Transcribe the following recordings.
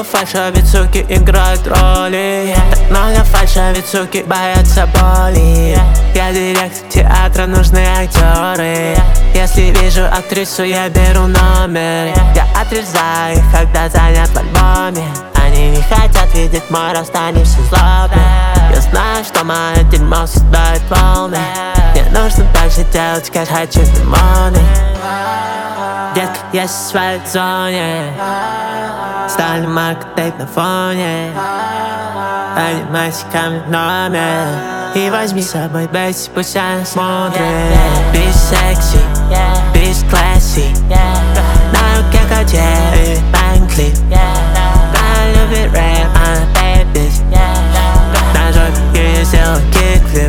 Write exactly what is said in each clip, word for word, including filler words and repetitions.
фальши, ведь суки играют роли. Так много фальши, ведь суки боятся боли. Я директор театра, нужны актеры. Если вижу актрису, я беру номер. Я отрезаю их, когда занят в альбоме. Они не хотят видеть мой расстанемся злобы. Я знаю, что мое дерьмо создает волны. Мне нужно дальше делать, как хочу лимоны. Детка, я в своей зоне. Ставлю марку тейп на фоне. Поднимайся ко мне в номер и возьми с собой Бесси, пусть она смотрит. Bitch sexy, bitch classy. На руке Cartier и Bankley. Она любит рэп, она bad bitch. На жопе ей сделал кикфлип.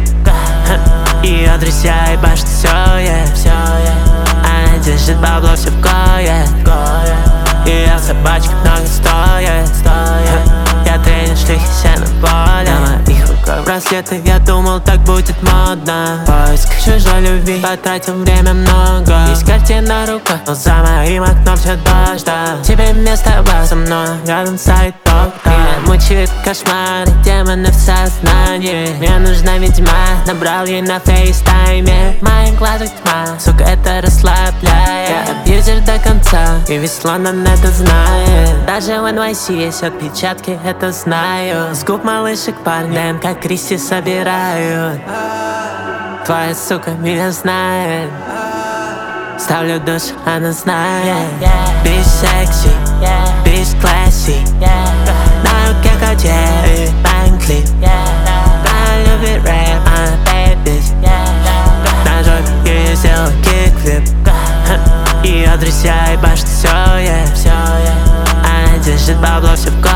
Ее друзья ебашут всё, yeah. Она держит бабло все в кое. Ее собачка много стоит. Я тренер, шлюхи все на поле. На моих руках браслеты, я думал, так будет модно. Поиск чужой любви, потратил время много. Есть Cartier на руках, но за моим окном все дождь, да. Тебе место было со мной, рядом стоит доктор. Меня мучают кошмары, демоны в сознании. Мне нужна ведьма, набрал ей на фейстайме. В моих глазах тьма, сука, это расслабляет. Я абьюзер до конца, и весь Лондон это знает. Даже в эн вай си есть отпечатки, это знаю. С губ малышек парнем, как Кристи собирают. Твоя сука меня знает. Ставлю душ, она знает. Bitch sexy, bitch classy. На руке Cartier и Bankley. Она любит рэп, она bad bitch. На жопе ей сделал кикфлип. Ее друзья ебашут всё, yeah. Она держит бабло все в